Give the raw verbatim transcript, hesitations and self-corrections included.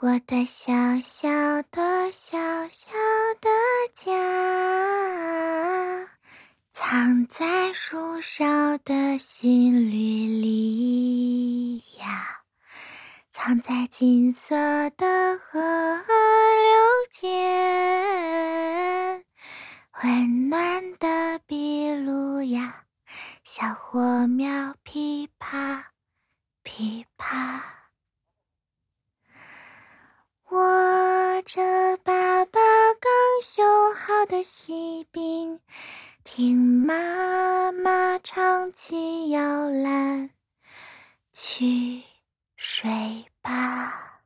我的小小的小小的家，藏在树梢的新绿里呀，藏在金色的河流间，温暖的壁炉呀，小火苗噼啪噼啪。握着爸爸刚修好的喜饼，听妈妈唱起摇篮，去睡吧。